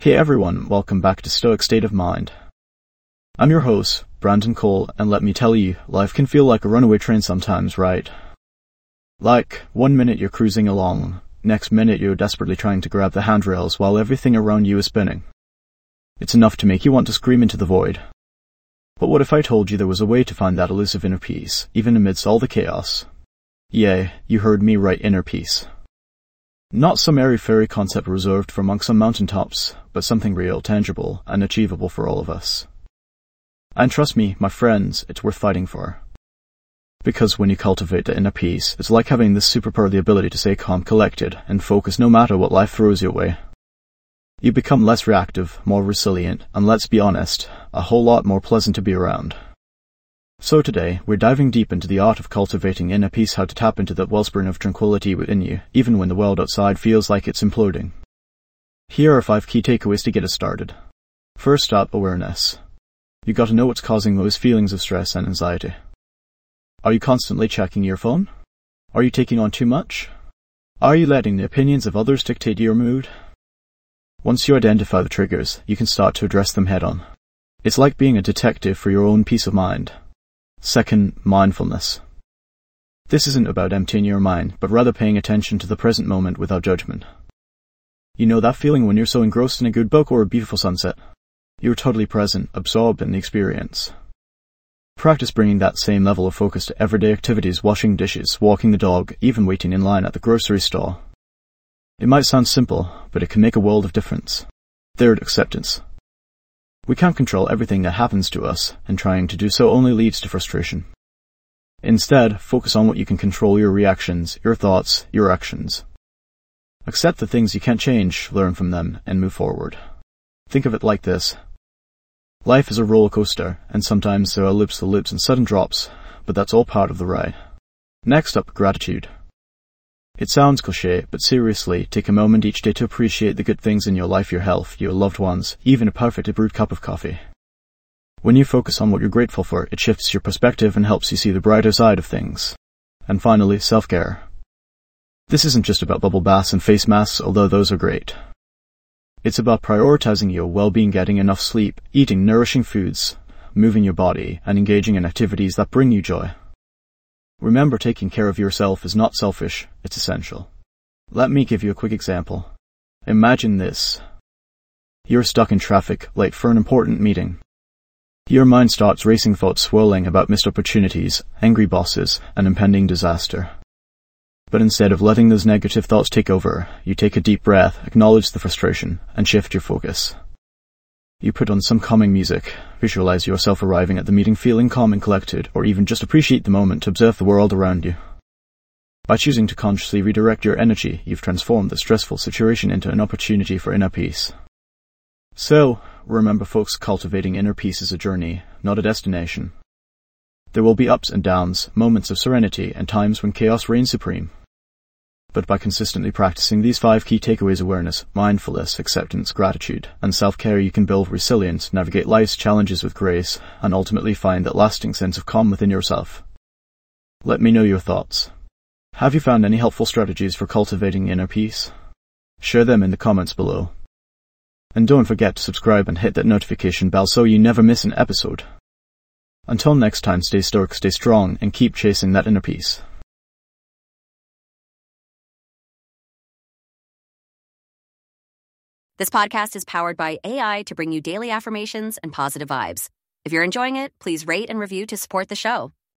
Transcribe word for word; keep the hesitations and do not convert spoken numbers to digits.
Hey everyone, welcome back to Stoic State of Mind. I'm your host, Brandon Cole, and let me tell you, life can feel like a runaway train sometimes, right? Like, one minute you're cruising along, next minute you're desperately trying to grab the handrails while everything around you is spinning. It's enough to make you want to scream into the void. But what if I told you there was a way to find that elusive inner peace, even amidst all the chaos? Yeah, you heard me right, inner peace. Not some airy-fairy concept reserved for monks on mountaintops, but something real, tangible, and achievable for all of us. And trust me, my friends, it's worth fighting for. Because when you cultivate the inner peace, it's like having this superpower, the ability to stay calm, collected, and focused no matter what life throws your way. You become less reactive, more resilient, and let's be honest, a whole lot more pleasant to be around. So today, we're diving deep into the art of cultivating inner peace, how to tap into that wellspring of tranquility within you, even when the world outside feels like it's imploding. Here are five key takeaways to get us started. First up, awareness. You gotta know what's causing those feelings of stress and anxiety. Are you constantly checking your phone? Are you taking on too much? Are you letting the opinions of others dictate your mood? Once you identify the triggers, you can start to address them head on. It's like being a detective for your own peace of mind. Second, mindfulness. This isn't about emptying your mind, but rather paying attention to the present moment without judgment. You know that feeling when you're so engrossed in a good book or a beautiful sunset? You're totally present, absorbed in the experience. Practice bringing that same level of focus to everyday activities, washing dishes, walking the dog, even waiting in line at the grocery store. It might sound simple, but it can make a world of difference. Third, acceptance. We can't control everything that happens to us, and trying to do so only leads to frustration. Instead, focus on what you can control: your reactions, your thoughts, your actions. Accept the things you can't change, learn from them, and move forward. Think of it like this. Life is a roller coaster, and sometimes there are loops to loops and sudden drops, but that's all part of the ride. Next up, gratitude. It sounds cliché, but seriously, take a moment each day to appreciate the good things in your life, your health, your loved ones, even a perfectly brewed cup of coffee. When you focus on what you're grateful for, it shifts your perspective and helps you see the brighter side of things. And finally, self-care. This isn't just about bubble baths and face masks, although those are great. It's about prioritizing your well-being, getting enough sleep, eating nourishing foods, moving your body, and engaging in activities that bring you joy. Remember, taking care of yourself is not selfish, it's essential. Let me give you a quick example. Imagine this. You're stuck in traffic, late for an important meeting. Your mind starts racing, thoughts swirling about missed opportunities, angry bosses, and impending disaster. But instead of letting those negative thoughts take over, you take a deep breath, acknowledge the frustration, and shift your focus. You put on some calming music, visualize yourself arriving at the meeting feeling calm and collected, or even just appreciate the moment to observe the world around you. By choosing to consciously redirect your energy, you've transformed the stressful situation into an opportunity for inner peace. So, remember folks, cultivating inner peace is a journey, not a destination. There will be ups and downs, moments of serenity, and times when chaos reigns supreme. But by consistently practicing these five key takeaways: awareness, mindfulness, acceptance, gratitude, and self-care, you can build resilience, navigate life's challenges with grace, and ultimately find that lasting sense of calm within yourself. Let me know your thoughts. Have you found any helpful strategies for cultivating inner peace? Share them in the comments below. And don't forget to subscribe and hit that notification bell so you never miss an episode. Until next time, stay stoic, stay strong, and keep chasing that inner peace. This podcast is powered by A I to bring you daily affirmations and positive vibes. If you're enjoying it, please rate and review to support the show.